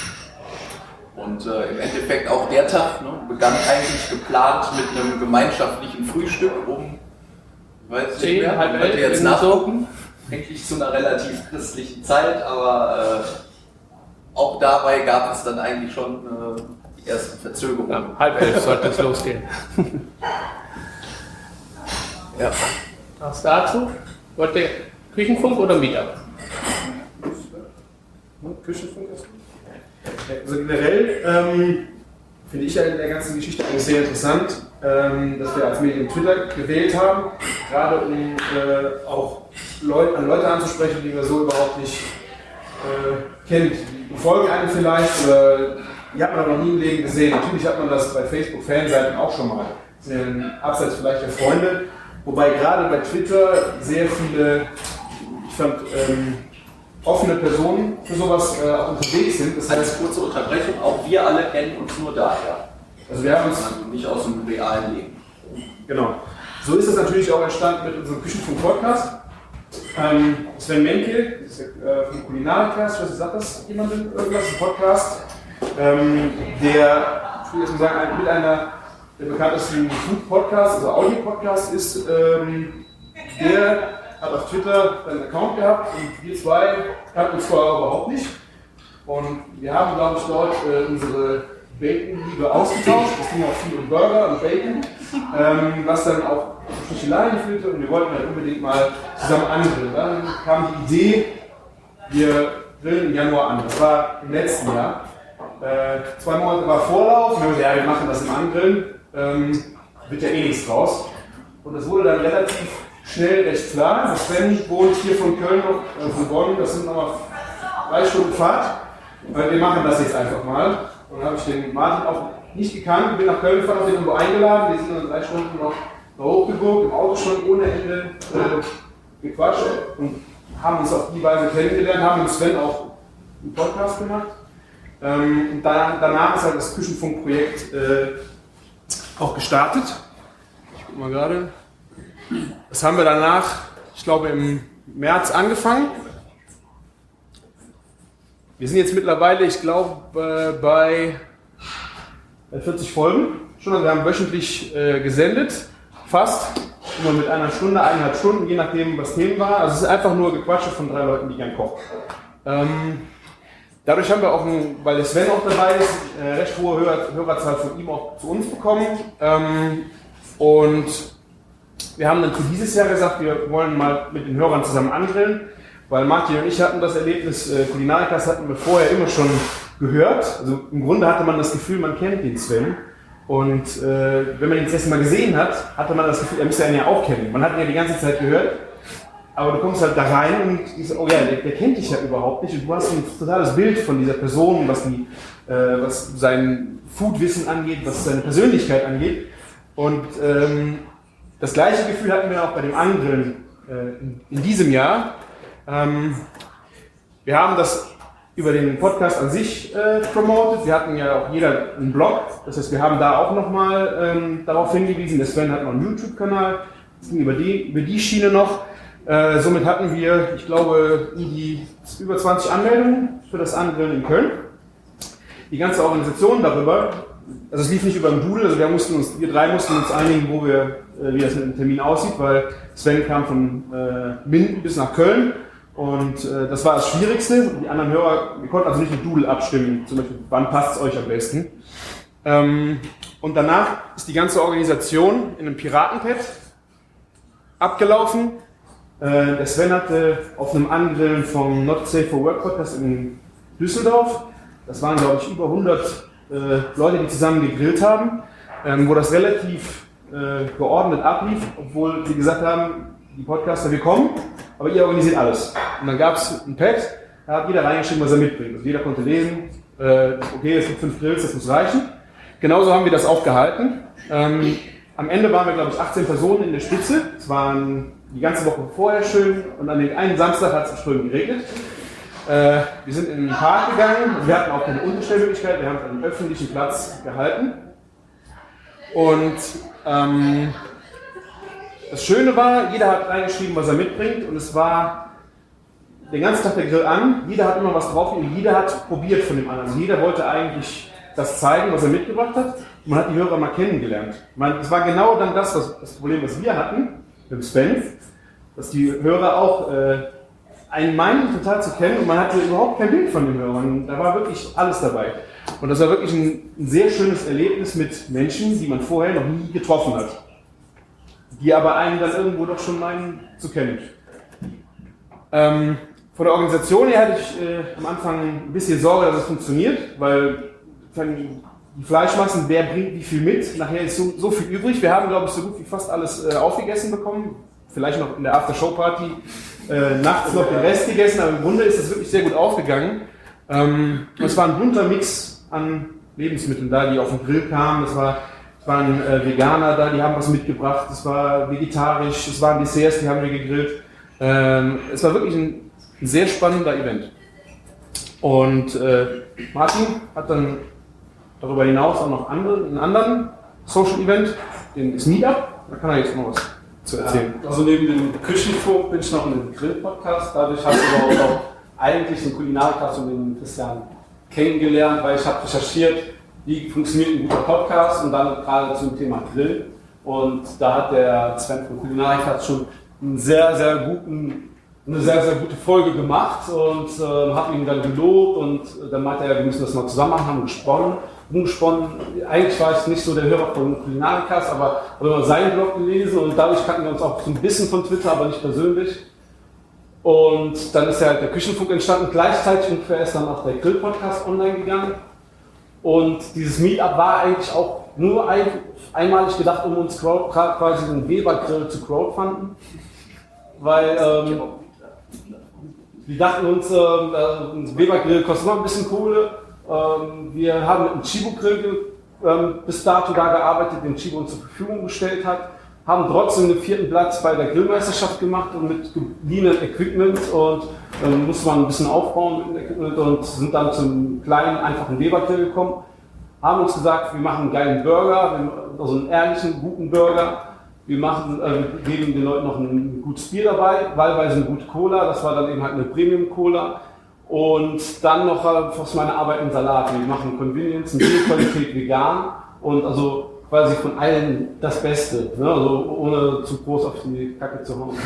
Und äh, im Endeffekt auch der Tag ne, begann eigentlich geplant mit einem gemeinschaftlichen Frühstück um, weiß ich nicht mehr,
halb
man könnte
elf,
jetzt
irgendwie so.
nachgucken, eigentlich zu einer relativ christlichen Zeit, aber äh, auch dabei gab es dann eigentlich schon äh, die ersten Verzögerungen.
Ja, halb elf sollte es losgehen.
Ja.
Was dazu? Wollt ihr Küchenfunk oder Meetup?
Küchenfunk ist gut. Also generell ähm, finde ich ja in der ganzen Geschichte eigentlich sehr interessant, ähm, dass wir als Medium Twitter gewählt haben, gerade um äh, auch Leut, an Leute anzusprechen, die wir so überhaupt nicht äh, kennen. Die folgen einem vielleicht oder die hat man aber noch nie im Leben gesehen. Natürlich hat man das bei Facebook-Fanseiten auch schon mal, sind abseits vielleicht der Freunde, wobei gerade bei Twitter sehr viele, ich fand, ähm, offene Personen für sowas äh, auch unterwegs sind. Das heißt,
Als kurze Unterbrechung, auch wir alle kennen uns nur daher.
also wir haben uns,
Also nicht aus dem realen Leben.
genau. So ist es natürlich auch entstanden mit unserem Küchenfunk-Podcast. Ähm, Sven Menke, das ist, äh, vom Kulinarikast, was sagt das jemandem irgendwas, ein Podcast, ähm, der, ich will jetzt mal sagen, ein, mit einer der bekanntesten Food-Podcasts, also Audio-Podcast ist, ähm, der hat auf Twitter einen Account gehabt und wir zwei kannten uns vorher überhaupt nicht. Und wir haben, glaube ich, dort äh, unsere Bacon-Liebe ausgetauscht. Es ging auch viel um Burger und Bacon, ähm, was dann auch zu Sticheleien führte und wir wollten halt unbedingt mal zusammen angrillen. Dann kam die Idee, wir grillen im Januar an. Das war im letzten Jahr. Äh, zwei Monate war Vorlauf und wir haben gesagt, ja, wir machen das im Angrillen. Ähm, wird ja eh nichts draus. Und das wurde dann relativ schnell recht klar. Sven wohnt hier von Köln noch, äh, von Bonn, das sind nochmal drei Stunden Fahrt. Äh, wir machen das jetzt einfach mal. Und dann habe ich den Martin auch nicht gekannt, bin nach Köln gefahren, habe den irgendwo eingeladen. Wir sind dann drei Stunden noch hochgeguckt, im Auto schon ohne Ende äh, gequatscht. Und haben uns auf die Weise kennengelernt, haben mit Sven auch einen Podcast gemacht. Ähm, und da, danach ist halt das Küchenfunk-Projekt äh, auch gestartet. Ich guck mal gerade. Das haben wir danach, ich glaube, im März angefangen. Wir sind jetzt mittlerweile, ich glaube, äh, bei vierzig Folgen schon. Also wir haben wöchentlich äh, gesendet, fast. Immer mit einer Stunde, eineinhalb Stunden, je nachdem, was Themen war. Also es ist einfach nur Gequatsche von drei Leuten, die gern kochen. Ähm, dadurch haben wir auch, ein, weil der Sven auch dabei ist, eine recht hohe Hörer, Hörerzahl von ihm auch zu uns bekommen. Ähm, und wir haben dann für dieses Jahr gesagt, wir wollen mal mit den Hörern zusammen angrillen, weil Martin und ich hatten das Erlebnis, äh, Kulinarikas hatten wir vorher immer schon gehört. Also im Grunde hatte man das Gefühl, man kennt den Sven. Und äh, wenn man ihn das erste Mal gesehen hat, hatte man das Gefühl, er müsste einen ja auch kennen. Man hat ihn ja die ganze Zeit gehört, aber du kommst halt da rein und denkst, oh ja, der, der kennt dich ja überhaupt nicht. Und du hast ein totales Bild von dieser Person, was, die, äh, was sein Foodwissen angeht, was seine Persönlichkeit angeht. Und ähm, das gleiche Gefühl hatten wir auch bei dem Angrillen äh, in, in diesem Jahr. Ähm, wir haben das über den Podcast an sich äh, promotet. Wir hatten ja auch jeder einen Blog. Das heißt, wir haben da auch nochmal ähm, darauf hingewiesen. Der Sven hat noch einen YouTube-Kanal. Das ging über die, über die Schiene noch. Äh, somit hatten wir, ich glaube, die über zwanzig Anmeldungen für das Angrillen in Köln. Die ganze Organisation darüber, also es lief nicht über den Doodle, also wir, mussten uns, wir drei mussten uns einigen, wo wir, äh, wie das mit dem Termin aussieht, weil Sven kam von äh, Minden bis nach Köln. Und äh, das war das Schwierigste. Die anderen Hörer, wir konnten also nicht mit Doodle abstimmen, zum Beispiel, wann passt es euch am besten. Ähm, und danach ist die ganze Organisation in einem Piratenpad abgelaufen. Äh, der Sven hatte auf einem Angrillen vom Not Safe for Work Podcast in Düsseldorf, das waren glaube ich über hundert äh, Leute, die zusammen gegrillt haben, ähm, wo das relativ äh, geordnet ablief, obwohl sie gesagt haben, die Podcaster, wir kommen, aber ihr organisiert alles. Und dann gab es ein Pad, da hat jeder reingeschrieben, was er mitbringt. Also jeder konnte lesen, äh, okay, es gibt fünf Grills, das muss reichen. Genauso haben wir das auch gehalten. Ähm, am Ende waren wir, glaube ich, achtzehn Personen in der Spitze. Es waren die ganze Woche vorher schön und an dem einen Samstag hat es in Strömen geregnet. Äh, wir sind in den Park gegangen, wir hatten auch keine Unterstellmöglichkeit, wir haben es an einem öffentlichen Platz gehalten. Und ähm, das Schöne war, jeder hat reingeschrieben, was er mitbringt und es war den ganzen Tag der Grill an, jeder hat immer was drauf und jeder hat probiert von dem anderen. Also jeder wollte eigentlich das zeigen, was er mitgebracht hat und man hat die Hörer mal kennengelernt. Es war genau dann das, was, das Problem, was wir hatten mit dem Sven, dass die Hörer auch äh, einen meinen total zu kennen und man hatte überhaupt kein Bild von den Hörern. Da war wirklich alles dabei. Und das war wirklich ein, ein sehr schönes Erlebnis mit Menschen, die man vorher noch nie getroffen hat. Die aber einen dann irgendwo doch schon meinen zu kennen. Ähm, von der Organisation her hatte ich äh, am Anfang ein bisschen Sorge, dass es funktioniert, weil die Fleischmassen, wer bringt wie viel mit? Nachher ist so, so viel übrig. Wir haben, glaube ich, so gut wie fast alles äh, aufgegessen bekommen. Vielleicht noch in der After-Show-Party äh, nachts noch den Rest gegessen, aber im Grunde ist es wirklich sehr gut aufgegangen. Ähm, es war ein bunter Mix an Lebensmitteln da, die auf den Grill kamen. Es war Es waren äh, Veganer da, die haben was mitgebracht, es war vegetarisch, es waren Desserts, die haben wir gegrillt. Ähm, es war wirklich ein, ein sehr spannender Event. Und äh, Martin hat dann darüber hinaus auch noch andere, einen anderen Social Event, den ist Meetup, da kann er jetzt noch was zu erzählen.
Ja, also neben dem Küchenfunk bin ich noch in einem Grill-Podcast, dadurch habe ich aber auch eigentlich den Kulinarikast und den Christian kennengelernt, weil ich habe recherchiert, wie funktioniert ein guter Podcast und dann gerade zum Thema Grill. Und da hat der Sven von Kulinarikast schon einen sehr, sehr guten, eine sehr, sehr gute Folge gemacht und äh, hat ihn dann gelobt und dann meinte er, wir müssen das mal zusammen machen, haben gesponnen, umgesponnen. Eigentlich war ich nicht so der Hörer von Kulinarikast, aber habe immer seinen Blog gelesen und dadurch kannten wir uns auch so ein bisschen von Twitter, aber nicht persönlich. Und dann ist ja der Küchenfunk entstanden, gleichzeitig ungefähr ist dann auch der Grill-Podcast online gegangen. Und dieses Meetup war eigentlich auch nur ein, einmalig gedacht, um uns crowd, quasi einen Weber-Grill zu crowdfunden. Weil ähm, wir dachten uns, ähm, ein Weber-Grill kostet immer ein bisschen Kohle. Ähm, wir haben mit einem Chibo-Grill ähm, bis dato da gearbeitet, den Chibo uns zur Verfügung gestellt hat. haben trotzdem den vierten Platz bei der Grillmeisterschaft gemacht und mit gebliebenem Equipment und dann musste man ein bisschen aufbauen mit dem Equipment und sind dann zum kleinen, einfachen Lebergrill gekommen. Haben uns gesagt, wir machen einen geilen Burger, also einen ehrlichen, guten Burger. Wir machen, äh, wir geben den Leuten noch ein gutes Bier dabei, wahlweise eine gute Cola, das war dann eben halt eine Premium-Cola. Und dann noch aus meiner Arbeit im Salat. Wir machen Convenience, Bierqualität vegan und also quasi von allen das Beste, ne? Also ohne zu groß auf die Kacke zu hauen.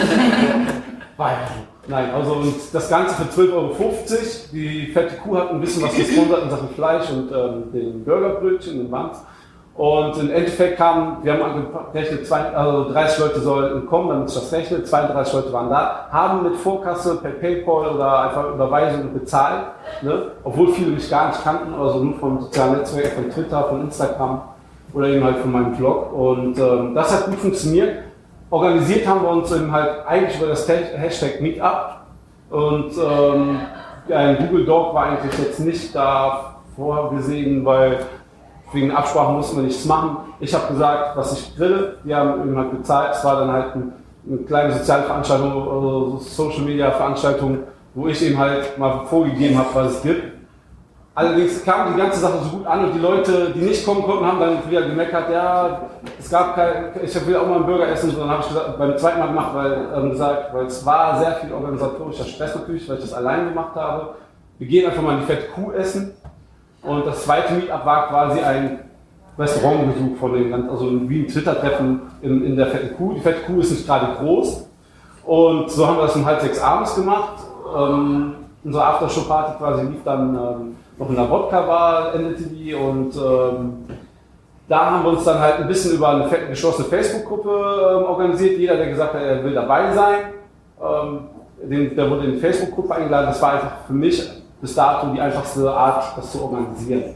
Nein, also und das Ganze für zwölf Euro fünfzig. Die fette Kuh hat ein bisschen was gesponsert in Sachen Fleisch und ähm, den Burgerbrötchen, den Wanz. Und im Endeffekt kamen, wir haben gerechnet, zwei, also dreißig Leute sollten kommen, damit sich das rechnet, zweiunddreißig Leute waren da, haben mit Vorkasse per PayPal oder einfach Überweisung bezahlt, ne? Obwohl viele mich gar nicht kannten, also nur von sozialen Netzwerken, von Twitter, von Instagram oder eben halt von meinem Vlog. Und ähm, das hat gut funktioniert. Organisiert haben wir uns eben halt eigentlich über das Hashtag Meetup und ähm, ein Google Doc war eigentlich jetzt nicht da vorgesehen, weil wegen Absprachen mussten wir nichts machen. Ich habe gesagt, was ich grille, wir haben eben halt bezahlt. Es war dann halt ein, eine kleine soziale Veranstaltung, also Social Media Veranstaltung, wo ich eben halt mal vorgegeben habe, was es gibt. Allerdings kam die ganze Sache so gut an und die Leute, die nicht kommen konnten, haben dann wieder gemeckert, ja, es gab kein, ich will auch mal einen Burger essen, und dann habe ich gesagt, beim zweiten Mal gemacht, weil, ähm, gesagt, weil es war sehr viel organisatorischer Stress natürlich, weil ich das allein gemacht habe. Wir gehen einfach mal in die fette Kuh essen. Und das zweite Meetup war quasi ein Restaurantbesuch von dem Ganzen, also wie ein Twitter-Treffen in, in der fetten Kuh. Die fette Kuh ist nicht gerade groß. Und so haben wir das um halb sechs abends gemacht. Ähm, unsere Aftershow-Party quasi lief dann ähm, noch in der Wodka-Bar, endete die. Und ähm, da haben wir uns dann halt ein bisschen über eine geschlossene Facebook-Gruppe ähm, organisiert. Jeder, der gesagt hat, er will dabei sein, ähm, den, der wurde in die Facebook-Gruppe eingeladen. Das war einfach für mich bis dato die einfachste Art, das zu organisieren.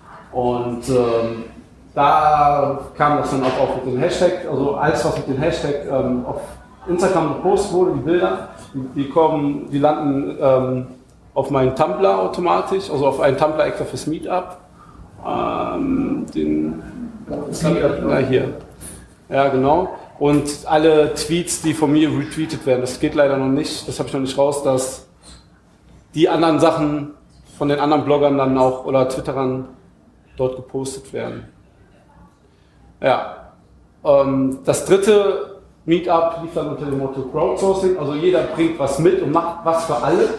Und ähm, da kam das dann auch, auch mit dem Hashtag, also alles, was mit dem Hashtag ähm, auf Instagram gepostet wurde, die Bilder, die, die kommen, die landen ähm, auf meinen Tumblr automatisch, also auf einen Tumblr extra fürs Meetup. Ähm, den, na hier. Ja, genau. Und alle Tweets, die von mir retweetet werden, das geht leider noch nicht, das habe ich noch nicht raus, dass die anderen Sachen von den anderen Bloggern dann auch oder Twitterern dort gepostet werden. Ja, ähm, das dritte Meetup lief dann unter dem Motto Crowdsourcing, also jeder bringt was mit und macht was für alle.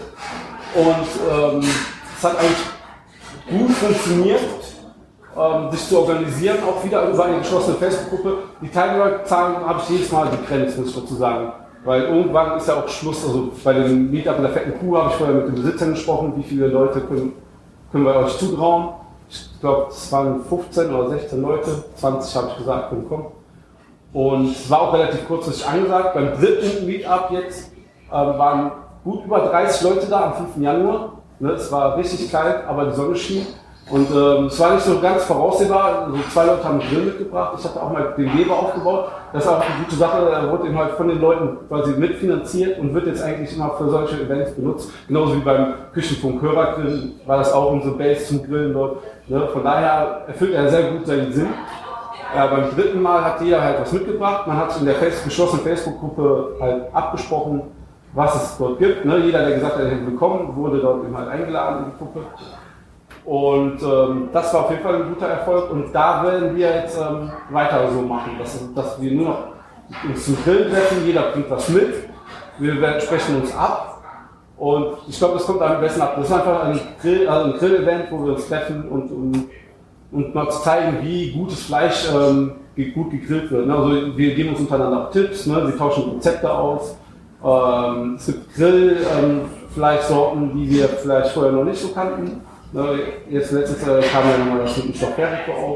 Und ähm, es hat eigentlich gut funktioniert, ähm, sich zu organisieren, auch wieder über eine geschlossene Facebook-Gruppe. Die Teilnehmerzahlen habe ich jedes Mal begrenzt, muss ich dazu sagen. Weil irgendwann ist ja auch Schluss, also bei dem Meetup in der fetten Kuh habe ich vorher mit den Besitzern gesprochen, wie viele Leute können, können wir euch zutrauen. Ich glaube, es waren fünfzehn oder sechzehn Leute, zwanzig habe ich gesagt, können kommen. Und es war auch relativ kurzfristig angesagt. Beim dritten Meetup jetzt äh, waren gut über dreißig Leute da am fünften Januar. Ne, es war richtig kalt, aber die Sonne schien. Und ähm, es war nicht so ganz voraussehbar. Also zwei Leute haben einen Grill mitgebracht. Ich hatte auch mal den Weber aufgebaut. Das ist auch eine gute Sache. Er wurde eben halt von den Leuten quasi mitfinanziert und wird jetzt eigentlich immer für solche Events benutzt. Genauso wie beim Küchenfunk Hörergrill war das auch unsere Base zum Grillen dort. Ne? Von daher erfüllt er sehr gut seinen Sinn. Ja, beim dritten Mal hat jeder halt was mitgebracht. Man hat in der fest geschlossenen Facebook-Gruppe halt abgesprochen, was es dort gibt. Ne? Jeder, der gesagt hat, er hätte willkommen, wurde dort eben halt eingeladen in die Gruppe. Und ähm, das war auf jeden Fall ein guter Erfolg und da werden wir jetzt ähm, weiter so machen, dass, dass wir nur noch uns zum Grillen treffen, jeder bringt was mit, wir werden, sprechen uns ab und ich glaube, das kommt am besten ab. Das ist einfach ein Grill, also ein Grill-Event, wo wir uns treffen und, und, und mal zu zeigen, wie gutes Fleisch ähm, gut gegrillt wird. Ne? Also wir geben uns untereinander auch Tipps, ne? Wir tauschen Rezepte aus, ähm, es gibt Grillfleischsorten, ähm, die wir vielleicht vorher noch nicht so kannten. Jetzt letztens äh, kam ja nochmal das mit dem Stofferico auf.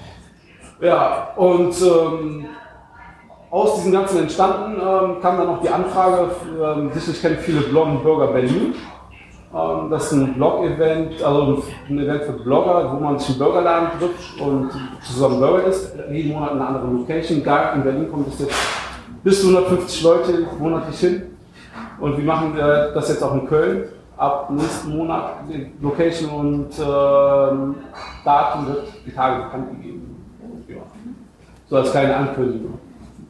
Ja, und ähm, aus diesem Ganzen entstanden ähm, kam dann noch die Anfrage, ähm, sicherlich kennen viele Bloggen Burger Berlin. Ähm, das ist ein Blog-Event, also ein Event für Blogger, wo man sich im Burgerladen trifft und zusammen Burger isst. Jeden Monat eine andere Location. Da in Berlin kommt es jetzt bis zu hundertfünfzig Leute monatlich hin. Und wir machen äh, das jetzt auch in Köln. Ab nächsten Monat die Location und ähm, Datum wird die Tage bekannt gegeben. Ja. So als kleine Ankündigung.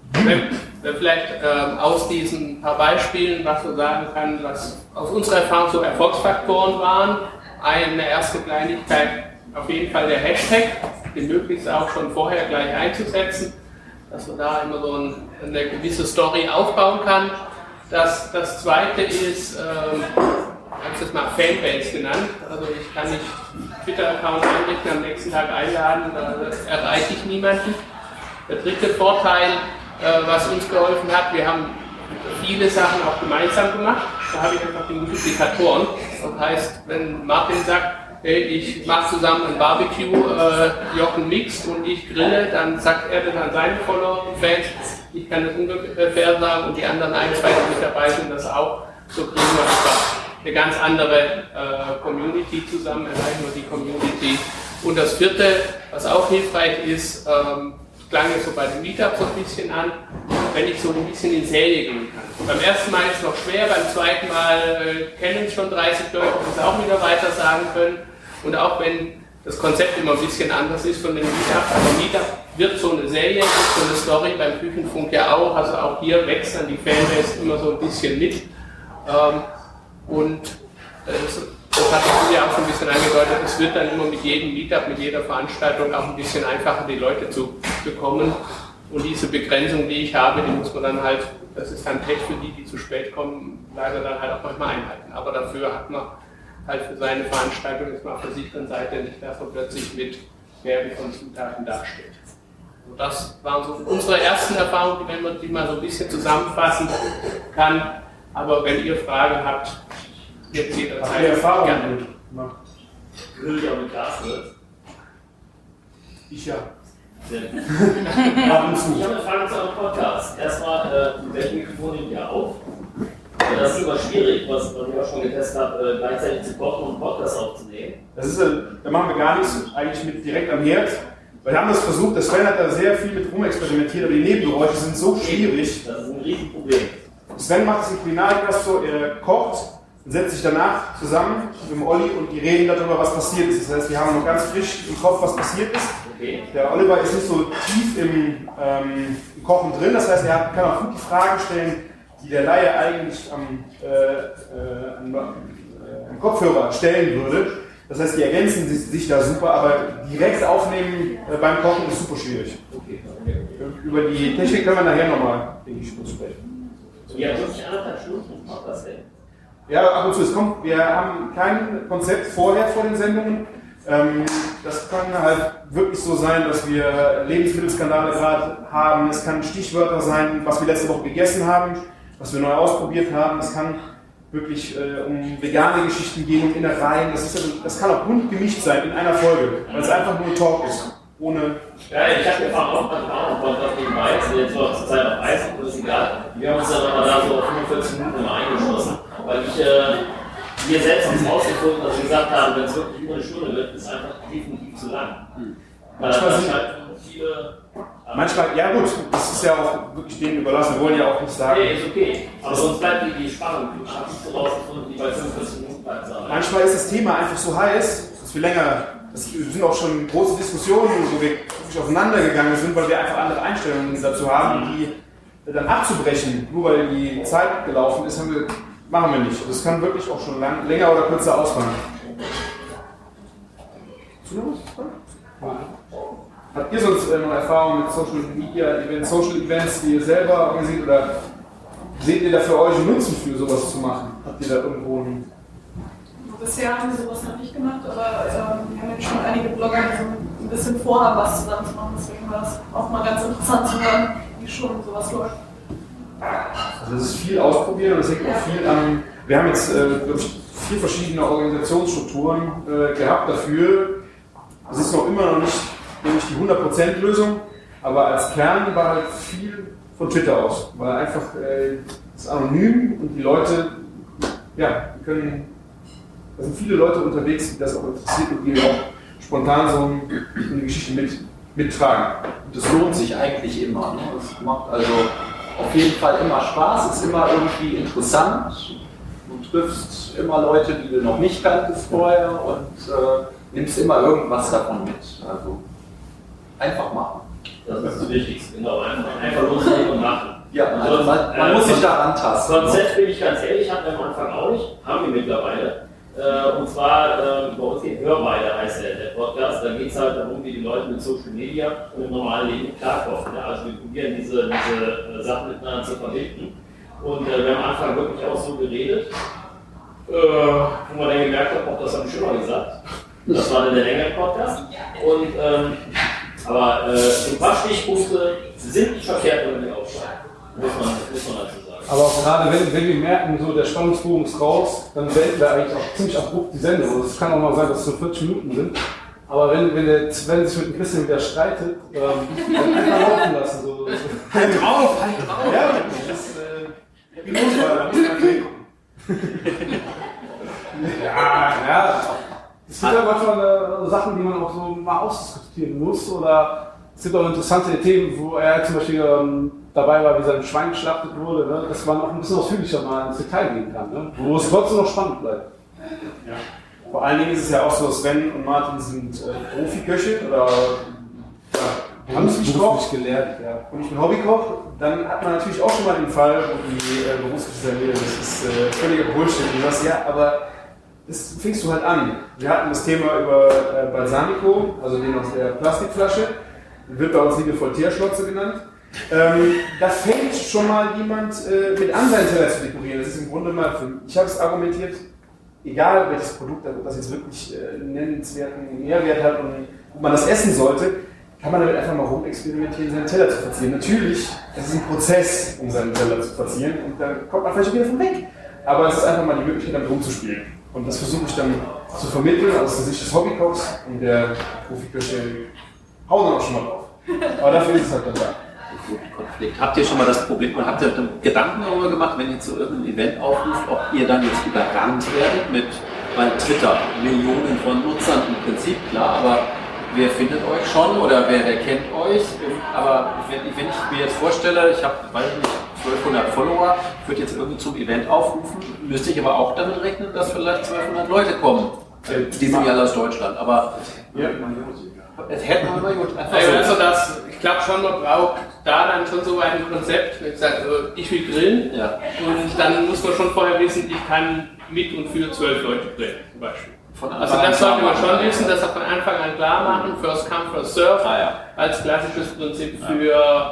Wenn, wenn vielleicht ähm, aus diesen paar Beispielen, was man sagen kann, was aus unserer Erfahrung so Erfolgsfaktoren waren, eine erste Kleinigkeit, auf jeden Fall der Hashtag, den möglichst auch schon vorher gleich einzusetzen, dass man da immer so ein, eine gewisse Story aufbauen kann. Das, das zweite ist, ähm, ich habe es jetzt mal Fanbase genannt, also ich kann nicht einen Twitter-Account einrichten, am nächsten Tag einladen, da erreiche ich niemanden. Der dritte Vorteil, äh, was uns geholfen hat, wir haben viele Sachen auch gemeinsam gemacht, da habe ich einfach die Multiplikatoren. Das heißt, wenn Martin sagt, hey, ich mache zusammen ein Barbecue, äh, Jochen mixt und ich grille, dann sagt er das an seine Follower und Fans, ich kann das ungefähr sagen und die anderen ein, zwei, die mit dabei sind, das auch. So kriegen wir einfach eine ganz andere äh, Community zusammen, erreichen wir die Community. Und das vierte, was auch hilfreich ist, ähm, klang jetzt so bei den Meetups so ein bisschen an, wenn ich so ein bisschen in Serie gehen kann. Beim ersten Mal ist es noch schwer, beim zweiten Mal äh, kennen es schon dreißig Leute, die es auch wieder weiter sagen können. Und auch wenn das Konzept immer ein bisschen anders ist von den Meetups, aber Meetup wird so eine Serie, ist so eine Story, beim Küchenfunk ja auch, also auch hier wächst dann die Fanbase immer so ein bisschen mit. Ähm, und das, das hat ich ja auch schon ein bisschen angedeutet, es wird dann immer mit jedem Meetup, mit jeder Veranstaltung auch ein bisschen einfacher, die Leute zu bekommen. Und diese Begrenzung, die ich habe, die muss man dann halt, das ist dann Pech für die, die zu spät kommen, leider dann halt auch manchmal einhalten. Aber dafür hat man halt für seine Veranstaltung jetzt mal auf der sicheren Seite nicht, dass man plötzlich mit Werben von Zutaten dasteht. Und das waren so unsere ersten Erfahrungen, wenn man die mal so ein bisschen zusammenfassen kann. Aber wenn ihr Fragen habt, jetzt jederzeit.
Habt ihr Erfahrungen gemacht?
Grill ja mit Gas, ne?
Ich ja.
Sehr gut.
Ab und zu.
Ich habe eine Frage zu eurem Podcast. Erstmal, äh, mit welchem Mikrofon nehmt ihr auf? Ja, das ist immer schwierig, was ich auch schon getestet habe, äh, gleichzeitig zu kochen und einen Podcast aufzunehmen.
Das ist, äh, da machen wir gar nichts, eigentlich mit direkt am Herd. Weil wir haben das versucht, der Sven hat da sehr viel mit rumexperimentiert, aber die Nebengeräusche sind so schwierig.
Das ist ein Riesenproblem.
Sven macht es im Kulinarikast so, er kocht und setzt sich danach zusammen mit dem Olli und die reden darüber, was passiert ist. Das heißt, wir haben noch ganz frisch im Kopf, was passiert ist.
Okay.
Der Oliver ist nicht so tief im, ähm, im Kochen drin, das heißt, er kann auch gut die Fragen stellen, die der Laie eigentlich am, äh, äh, am, äh, am Kopfhörer stellen würde. Das heißt, die ergänzen sich da super, aber direkt aufnehmen äh, beim Kochen ist super schwierig.
Okay. Okay.
Über die Technik können wir nachher nochmal, denke ich, kurz sprechen.
Ja, wirklich anderthalb Stunden macht das denn?
Ja, ab und zu, es kommt, wir haben kein Konzept vorher vor den Sendungen. Ähm, das kann halt wirklich so sein, dass wir Lebensmittelskandale gerade haben. Es kann Stichwörter sein, was wir letzte Woche gegessen haben, was wir neu ausprobiert haben. Es kann wirklich äh, um vegane Geschichten gehen, um Innereien. Das, ist ja, das kann auch bunt gemischt sein in einer Folge, weil es einfach nur Talk ist. Ohne.
Ja, ich habe gefragt, auch manchmal auch einen Podcast nebenbei, jetzt war zur Zeit auf Eis, das ist egal. Wir haben uns dann aber da so auf fünfundvierzig Minuten immer eingeschlossen, weil ich, äh, wir selbst haben es rausgefunden, dass wir gesagt haben, wenn es wirklich über eine Stunde wird, ist einfach definitiv zu lang. Weil
Manchmal
das
sind
halt viele.
Manchmal, ja gut, das ist ja auch wirklich denen überlassen, wir wollen ja auch nicht sagen.
Nee, ist okay. Aber sonst bleibt die, die Spannung. Ich habe nicht so rausgefunden, die bei fünfundvierzig Minuten bleibt.
Manchmal ist das Thema einfach so heiß, dass wir länger. Es sind auch schon große Diskussionen, wo wir wirklich aufeinander gegangen sind, weil wir einfach andere Einstellungen dazu haben, die dann abzubrechen, nur weil die Zeit gelaufen ist, haben wir, machen wir nicht. Das kann wirklich auch schon lang, länger oder kürzer ausfallen. Habt ihr sonst noch Erfahrungen mit Social Media Events, Social Events, die ihr selber organisiert, oder seht ihr da für euch einen Nutzen für sowas zu machen? Habt ihr da irgendwo einen?
Bisher haben wir sowas noch nicht gemacht, aber ähm, wir haben jetzt schon einige Blogger, die so ein bisschen vorhaben, was zusammen zu machen. Deswegen war es auch mal ganz interessant zu hören, wie schon sowas läuft.
Also das ist viel ausprobieren und das hängt auch viel an. Wir haben jetzt äh, ich, vier verschiedene Organisationsstrukturen äh, gehabt dafür. Es ist noch immer noch nicht, nicht die hundert Prozent Lösung, aber als Kern war halt viel von Twitter aus. Weil einfach äh, es ist anonym und die Leute, ja, die können. Da sind viele Leute unterwegs, die das auch interessiert und die auch spontan so eine Geschichte mit, mittragen.
Und das lohnt sich eigentlich immer. Ne? Das macht also auf jeden Fall immer Spaß, ist immer irgendwie interessant. Du triffst immer Leute, die du noch nicht kanntest vorher und äh, nimmst immer irgendwas davon mit. Also einfach machen.
Das ist das Wichtigste, genau. Einfach, einfach loslegen und machen.
Ja, also man, man äh, muss sich da rantasten.
Konzept bin ich ganz ehrlich, hatten wir am Anfang auch nicht, haben wir mittlerweile. Äh, und zwar, äh, bei uns geht Hörweide, heißt der, der Podcast. Da geht es halt darum, wie die Leute mit Social Media und im normalen Leben klarkommen. Ja? Also wir probieren diese, diese Sachen miteinander zu verbinden. Und äh, wir haben am Anfang wirklich auch so geredet, äh, wo man dann gemerkt hat, auch das habe ich schon mal gesagt. Das war dann der längere Podcast. Und, ähm, aber äh, so ein paar Stichpunkte sind nicht verkehrt, wenn wir aufschreiben. Muss man, muss man dazu sagen.
Aber auch gerade wenn, wenn wir merken, so der Spannungsbogen ist raus, dann beenden wir eigentlich auch ziemlich abrupt die Sendung. Es kann auch mal sein, dass es so vierzig Minuten sind. Aber wenn, wenn, der, wenn sich mit dem Christian wieder streitet, ähm, dann einfach laufen lassen. So.
Halt drauf, halt drauf!
Ja, das ist äh, wie Notfall, da muss man einfach hingucken. Ja, ja. Es gibt ja manchmal äh, Sachen, die man auch so mal ausdiskutieren muss. Oder es gibt auch interessante Themen, wo er zum Beispiel ähm, dabei war, wie sein Schwein geschlachtet wurde, ne? Dass man auch ein bisschen ausführlicher mal ins Detail gehen kann, ne? Wo es trotzdem noch spannend bleibt.
Ja. Vor allen Dingen ist es ja auch so, Sven und Martin sind äh, Profiköche oder ja, haben es
beruflich gelehrt, ja.
Und ich bin Hobbykoch, dann hat man natürlich auch schon mal den Fall, wo die äh, Berufsgesetze, das ist äh, völliger Bullshit, und was, ja, aber das fängst du halt an. Wir hatten das Thema über äh, Balsamico, also den aus der Plastikflasche, wird bei uns liebevoll Teerschlotze genannt. Ähm, da fängt schon mal jemand äh, mit an, seinen Teller zu dekorieren. Das ist im Grunde mal, für, ich habe es argumentiert, egal welches Produkt, ob das jetzt wirklich äh, nennenswerten Mehrwert hat und ob man das essen sollte, kann man damit einfach mal rumexperimentieren, seinen Teller zu verzieren. Natürlich, es ist ein Prozess, um seinen Teller zu verzieren, und da kommt man vielleicht wieder von weg. Aber es ist einfach mal die Möglichkeit, damit rumzuspielen. Und das versuche ich dann zu vermitteln aus der Sicht des Hobbykochs, und der Profiköche hauen dann auch schon mal drauf. Aber dafür ist es halt dann da.
Konflikt. Habt ihr schon mal das Problem und habt ihr Gedanken darüber gemacht, wenn ihr zu irgendeinem Event aufruft, ob ihr dann jetzt überrannt werdet mit, weil Twitter Millionen von Nutzern im Prinzip, klar, aber wer findet euch schon oder wer, wer kennt euch? Aber wenn, wenn ich mir jetzt vorstelle, ich habe, weiß ich nicht, zwölfhundert Follower, ich würde jetzt irgendwie zum Event aufrufen, müsste ich aber auch damit rechnen, dass vielleicht zwölfhundert Leute kommen. Die sind ja alle aus Deutschland, aber
Ja.
es hätte man mal gut.
Also, also das, ich glaube schon, man braucht da dann schon so ein Konzept. Wie gesagt, also ich will grillen,
Ja.
und dann muss man schon vorher wissen, ich kann mit und für zwölf Leute grillen, zum Beispiel.
Von
Also
Anfang an
das sollte man
klar
schon
machen.
wissen, das von Anfang an klar machen, First Come, First Serve,
Ah, ja.
als klassisches Prinzip für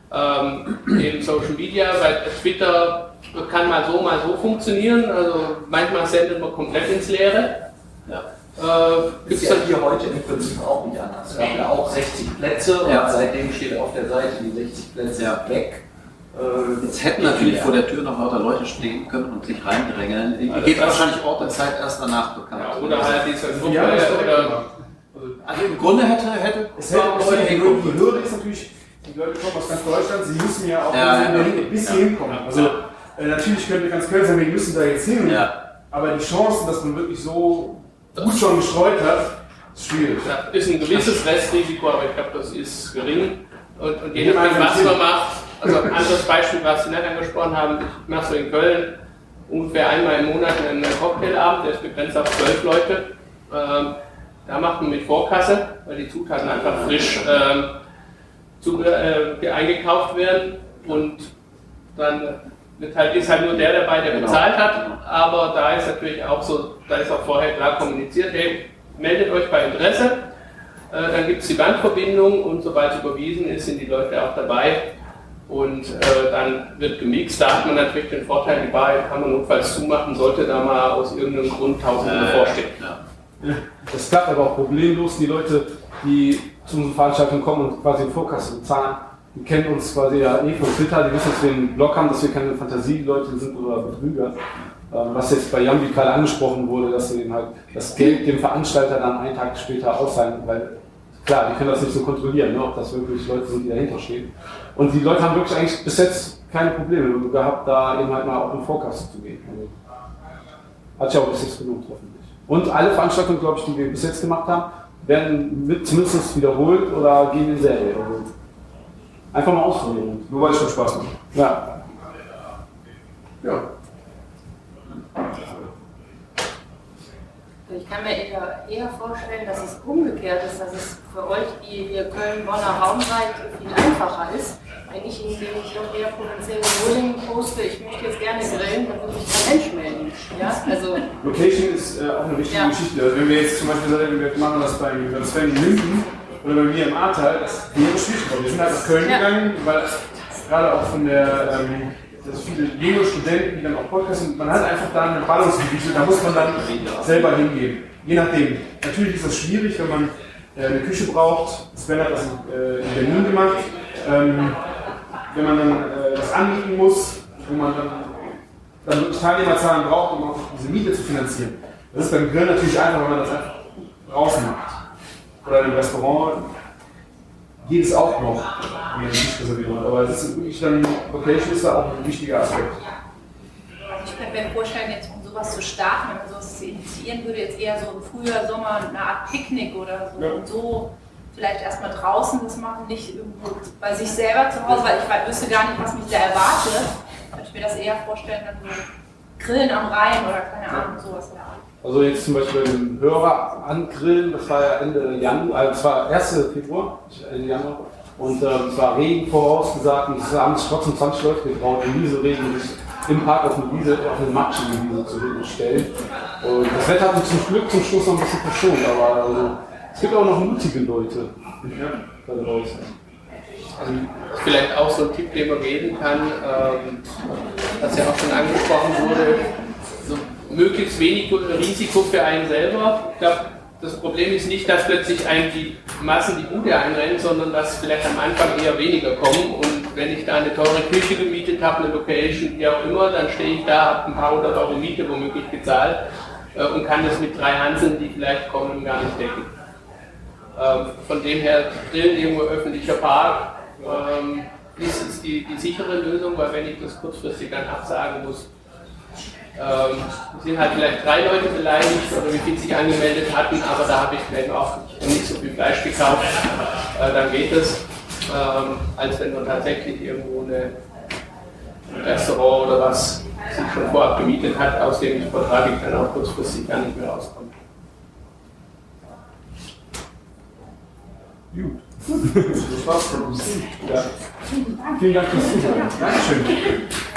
ähm, eben Social Media, weil Twitter kann mal so, mal so funktionieren, also manchmal sendet man komplett ins Leere.
Ja.
Äh,
Ist
gibt's
ja
dann
hier heute im Prinzip auch nicht anders. Es gab ja auch sechzig Plätze und Ja. seitdem steht auf der Seite die sechzig Plätze Ja. weg. Äh, Jetzt hätten natürlich vor der Tür noch lauter Leute stehen können und sich reindrängeln. Ihr
Also
geht
das-
wahrscheinlich Ort und Zeit erst danach bekannt.
ja, oder halt diese Gruppe
Ja, das ist
oder
oder
Also im Grunde hätte, hätte
Es hätte auch
Leute
die,
hinkommen
die
können.
Hürde ist natürlich, die Leute kommen aus ganz Deutschland, sie müssen ja auch
Ja,
bis,
ja.
hierhin- bis hier hinkommen. Also äh, natürlich könnte ganz Köln sagen, wir müssen da jetzt hin,
Ja.
aber die Chance, dass man wirklich so gut schon gestreut hat, ist schwierig.
ja, ist ein gewisses Restrisiko, aber ich glaube, das ist gering. Und, und je
Ja,
nachdem, was
natürlich.
man macht, also ein anderes Beispiel, was Sie nicht angesprochen haben, ich mache so in Köln ungefähr einmal im Monat einen Cocktailabend, der ist begrenzt auf zwölf Leute. Ähm, da macht man mit Vorkasse, weil die Zutaten einfach frisch ähm, zu, äh, eingekauft werden, und dann wird halt, ist halt nur der dabei, der
Genau.
bezahlt hat, aber da ist natürlich auch so, da ist auch vorher klar kommuniziert, hey, meldet euch bei Interesse, äh, dann gibt es die Bankverbindung, und sobald es überwiesen ist, sind die Leute auch dabei, und äh, dann wird gemixt. Da hat man natürlich den Vorteil, die Bar kann man notfalls zumachen, sollte da mal aus irgendeinem Grund Tausende
Äh,
bevorstehen.
Ja.
Das klappt aber auch problemlos. Die Leute, die zu unseren Veranstaltungen kommen und quasi in Vorkasse bezahlen, die kennen uns quasi ja eh von Twitter, die wissen, dass wir einen Blog haben, dass wir keine Fantasieleute sind oder Betrüger. Ähm, Was jetzt bei Jan Vikal angesprochen wurde, dass wir eben halt das Geld dem Veranstalter dann einen Tag später auszahlen, weil klar, die können das nicht so kontrollieren, ne, ob das wirklich Leute sind, die dahinter stehen. Und die Leute haben wirklich eigentlich bis jetzt keine Probleme gehabt, da eben halt mal auf den Vorkasse zu gehen. Also, hat sich auch bis jetzt gelohnt, hoffentlich. Und alle Veranstaltungen, glaube ich, die wir bis jetzt gemacht haben, werden mit zumindest wiederholt oder gehen in Serie. Also einfach mal ausprobieren.
Nur weil es schon Spaß macht.
Ja.
Ja.
ich kann mir eher, eher vorstellen, dass es umgekehrt ist, dass es für euch, die hier Köln-Bonner Raum seid, viel einfacher ist. Wenn ich in dem ich doch eher potenziell Rolling poste, ich möchte jetzt gerne grillen, dann würde sich kein Mensch melden. Ja? Also,
Location ist äh, auch eine wichtige
ja.
Geschichte. Also wenn wir jetzt zum Beispiel sagen, wir machen das beim, beim Sven in Minden oder bei mir im Ahrtal, das wäre schwierig geworden. Wir sind halt nach Köln
Ja.
gegangen, weil gerade auch von der, ähm, dass viele junge Studenten, die dann auch podcasten, man hat einfach da eine Ballungsgebiete, da muss man dann selber hingehen. Je nachdem. Natürlich ist das schwierig, wenn man äh, eine Küche braucht. Sven hat das äh, in Berlin gemacht. Ähm, wenn man dann äh, das anbieten muss, wo man dann, dann wirklich Teilnehmerzahlen braucht, um auch diese Miete zu finanzieren. Das ist beim Grill natürlich einfach, wenn man das einfach draußen macht. Oder im Restaurant geht es auch noch, wie eine Tischreservierung. Aber es ist wirklich dann, Location ist da auch ein wichtiger Aspekt.
ich könnte mir vorstellen, jetzt um sowas zu starten, wenn man sowas zu initiieren würde, jetzt eher so im Frühjahr, Sommer eine Art Picknick oder so.
Ja.
Und so vielleicht erstmal draußen das machen, nicht irgendwo bei sich selber zu Hause, weil ich weiß, wüsste gar nicht, was mich da erwartet. Könnte ich mir das eher vorstellen, dann so Grillen am Rhein oder keine Ahnung, sowas.
Also jetzt zum Beispiel den Hörer angrillen, das war ja Ende Januar, also es war ersten Februar, Ende Januar, und ähm, es war Regen vorausgesagt und es haben sich trotzdem zwanzig Leute getraut, im Nieselregen sich im Park auf eine Wiese, auf eine matschige Wiese zu stellen. Und das Wetter hat uns zum Glück zum Schluss noch ein bisschen verschont, aber also, es gibt auch noch mutige Leute da draußen.
Also vielleicht auch so ein Tipp, den man geben kann, ähm, was ja auch schon angesprochen wurde, so möglichst wenig Risiko für einen selber. Ich glaube, das Problem ist nicht, dass plötzlich einem die Massen die Bude einrennen, sondern dass vielleicht am Anfang eher weniger kommen. Und wenn ich da eine teure Küche gemietet habe, eine Location, wie auch immer, dann stehe ich da, habe ein paar hundert Euro Miete womöglich gezahlt äh, und kann das mit drei Hanseln, die vielleicht kommen, gar nicht decken. Ähm, von dem her, drin irgendwo öffentlicher Park, ähm, ist, ist die, die sichere Lösung, weil wenn ich das kurzfristig dann absagen muss, ähm, sind halt vielleicht drei Leute beleidigt oder wie viele sich angemeldet hatten, aber da habe ich vielleicht auch nicht so viel Fleisch gekauft, äh, dann geht es, ähm, als wenn man tatsächlich irgendwo eine, ein Restaurant oder was sich schon vorab gemietet hat, aus dem ich vertraglich dann auch kurzfristig gar nicht mehr rauskomme.
Gut. Das war's von uns. Ja. Vielen Dank fürs Zuhören. Dankeschön.